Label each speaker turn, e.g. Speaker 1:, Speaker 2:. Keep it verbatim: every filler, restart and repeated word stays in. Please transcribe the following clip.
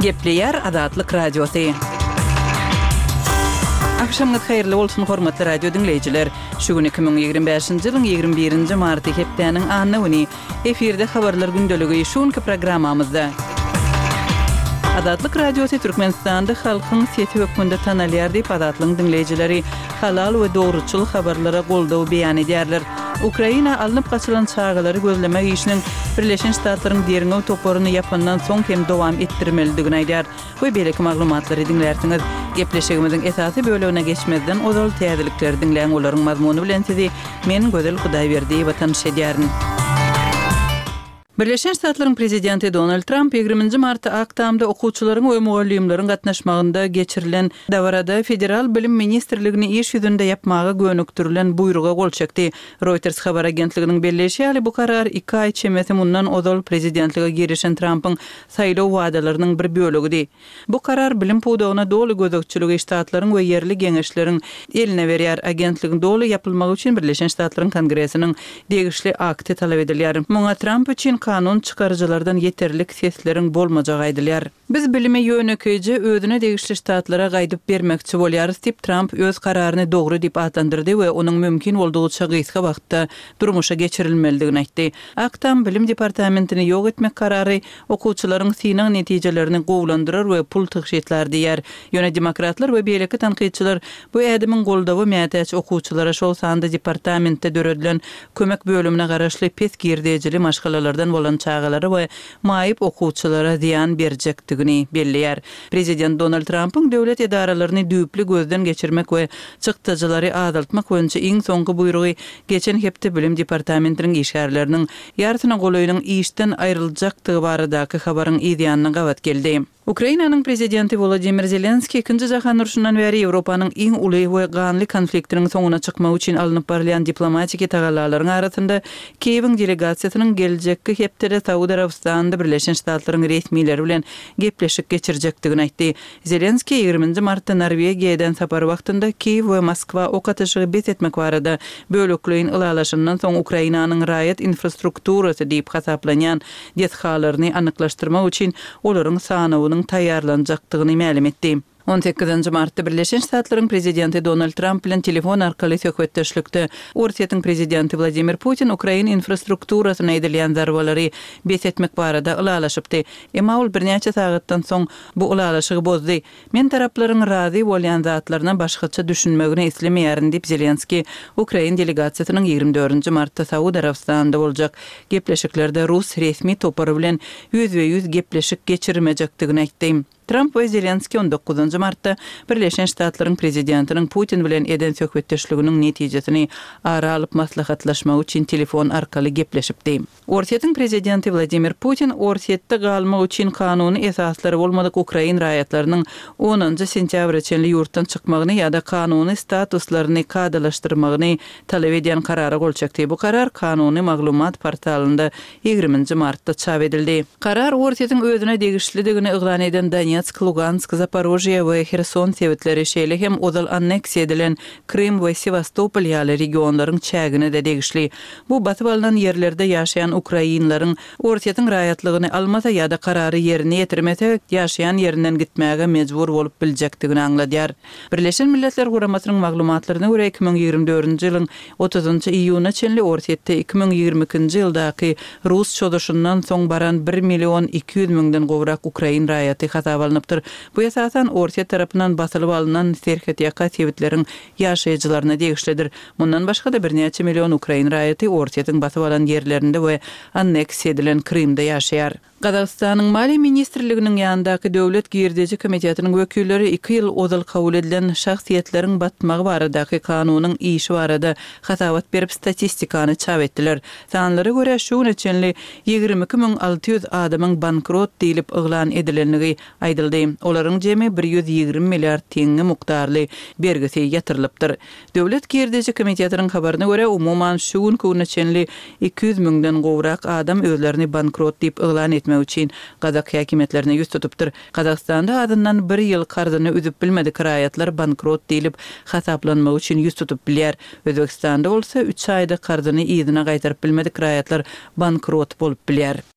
Speaker 1: Gepleyer Adatlyk Radiosu. Akşamınız hayırlı olsun hormatly radio dinleyijiler. Şu gün iki bin ýygrimi beşinji ýylyň ýygrimi birinji marty hepdeniň anny efirde habarlar gündöligi şuňky programmamyzda. Adatlyk Radiosu Türkmenistanda halkyň seti hökmünde tanalýar diýip adatlyň dinleyijileri halal we dogruçyl habarlara goldaw beýan edýärler. Ukraina alınıp kaçılan çağaları gözlemek işinin Birleşen Ştatlaryň deriňe toporuny yapandan soň hem dowam etdirmelidigini aýdýar. Bu belki maglumatlary dinlersiňiz. Gepleşigimiziň esasy bölügine geçmezden ozal täzelikleri dinleýän olaryň mazmuny bilen sizi men Gözel Hudaýberdi watan şedýärin. Birleşen Ştatlaryň prezidenti Donald Trump ýygrimi marty aktamda okuwçylaryň we mugallimleriň gatnaşmagynda geçirilen dawarada federal bilim ministrligini iş ýüzünde yapmagy gönüktirilen buýruga gol çekdi. Reuters habar agentliginiň belleşýäli bu karar iki ay çemeti mundan ozal prezidentlige girişen Trump'yň saýlaw wadalarynyň bir bölügidi. Bu karar bilim puwdagyna doly gözekçiligi ştatlaryň we yerli geňeşleriň eline berýär. Agentligiň doly yapylmagy üçin Birleşen Ştatlaryň Kongresiniň degişli akty talap edilýär. Muňa Trump üçin kanun çıkarıcılardan yeterlik sesleriň bolmajagy aýdylýar. Biz bilime ýönekiji özüne degişli ştatlara gaýdyp bermekçi bolýarys diýip Trump öz kararyny dogry diýip atandyrdy we onuň mümkin boldugyça gysga wagtda durmuşa geçirilmelidigini aýtdy. Aktam bilim departamentini ýok etmek karary okuwçylaryň synaw netijelerini gowlandyrar we pul tygyşetler diýär. Ýöne demokratlar we beýleki tanqidçiler bu ädimiň goldawy mätäç okuwçylara şol sanda departamentde döredilen kömek bölümine garaşly pes girdejili maşgalalardan bolan çağalary we maýyp okuwçylara ziýan berjekdigini belliýär. Prezident Donald Trump'yň döwlet edaralaryny düýpli gözden geçirmek we çykdyjylary azaltmak boýunça iň soňky buýrugy geçen hepde bilim departamentiniň işgärleriniň ýartyna golaýynyň işden aýryljakdygy baradaky habaryň ýa-da gawat geldi. Ukrainanyň prezidenti Volodymyr Zelenski ikinji jahan uruşundan beri Ýewropanyň iň uly we ganly konfliktiniň soňuna çykmak üçin alınıp barlayan diplomatik tagallalaryň arasynda Kiýewiň delegasiýasynyň geljekki hepde Saudy Arabistanyny Birleşen Ştatlaryň resmiýetleri bilen gepleşik geçirjekdigini aýtdy. Zelenski ýygrimi martda Norwegiýadan sapar wagtynda Kiýew we Moskwa okatyşygy bet etmek barada bölükliň ylalaşyndan soň Ukrainanyň raýat infrastrukturasy diýip hasaplanýan dethallaryny anyklaşdyrmak üçin olaryň sanawynyň taýýarlanjakdygyny ma'lum etdi. on sekizinji martda Birleşen Ştatlaryň prezidenti Donald Trump bilen telefon arkaly söhbetdeşlikde Orsiýatyň prezidenti Vladimir Putin Ukraina infrastrukturasyna edilýän zarbalary bet etmek barada ylalaşypdy. Emma ol birnäçe sagatdan soň bu ylalaşygy bozdy. Men taraplaryň razy bolýan zatlaryna başgaça düşünmegini islemeýärin diýip Zelenski Ukraina delegasiýasynyň ýygrimi dördünji martda Saudy Arabistanyna boljak gepleşiklerde Rus resmi topary bilen ýüzbe ýüz gepleşik geçirmejekdigini aýtdy. Trump we Zelenski on dokuzunji martda Birleşen Ştatlaryň prezidentiniň Putin bilen eden söhbetdeşliginiň netijesini ara alyp maslahatlaşmak üçin telefon arkaly gepleşipdi. Orsiýatyň prezidenti Vladimir Putin Orsiýetde galmak üçin kanuny esaslary bolmadyk Ukraina raýatlarynyň onunji sentýabr üçin ýurtdan çykmagyny ýa-da kanuny statuslaryny kadalaşdyrmagyny talap edýän karara gol çekdi. Bu karar kanuny maglumat portalynda ýygrimi martda çap edildi. Karar Orsiýatyň özüne degişlidigini yglan eden Donetsk, Lugansk, Zaporojye we Kherson sewetleri şeýle hem ozal anneksiýa edilen Krym we Sevastopol ýaly regionlaryň çägine de degişli. Bu batyp alynan ýerlerde ýaşaýan ukrainlaryň Orsiýatyň raýatlygyny almasa ýa-da karary ýerine ýetirmese ýaşaýan ýerinden gitmäge mejbur bolup biljekdigini aňladýar. Birleşen Milletler Guramasynyň maglumatlaryna görä iki bin ýygrimi dördünji ýylyň otuzunji iýuny çenli Orsiýetde iki bin ýygrimi ikinji ýyldaky Rus çödüşünden soň baran bir million iki ýüz miňden gowrak Ukraina raýaty hasaba alınıpdyr. Bu esasan Orsiýet tarapyndan basylyp alynan serhet ýaka sewetleriň ýaşaýjylaryna degişlidir. Mundan başga da birnäçe million Ukraina raýaty Orsiýetyň basyp alan ýerlerinde we anneksiýa edilen Krymda ýaşaýar. Qazaqstanyň Maliýa ministrliginiň ýanyndaky döwlet girdeji komitetiniň wekilleri iki ýyl ozal kabul edilen şahsiýetleriň batmagy baradaky kanunyň işi barada hasabat berip statistikany çap etdiler. Sanlara görä şu neçenli ýygrimi iki miň alty ýüz adamyň bankrot diýilip yglan edilenligi aýdyldy. Olaryň jemi bir ýüz ýygrimi milliard teňe mukdarly bergisi ýatyrylypdyr. Döwlet girdeji komitetiniň habaryna görä umuman şu gün neçenli iki ýüz miňden gowrak adam özlerini bankrot diýip yglan etmek üçin Gazak häkimetlerine ýüz tutupdyr. Qazaqstanda adından bir ýyl kardyny üzüp bilmedik raýatlar bankrot diýilip hasaplanmak üçin ýüz tutup bilýär. Özbekistanda bolsa üç aýda kardyny ýyzyna gaýtaryp bilmedik raýatlar bankrot bolup bilýär.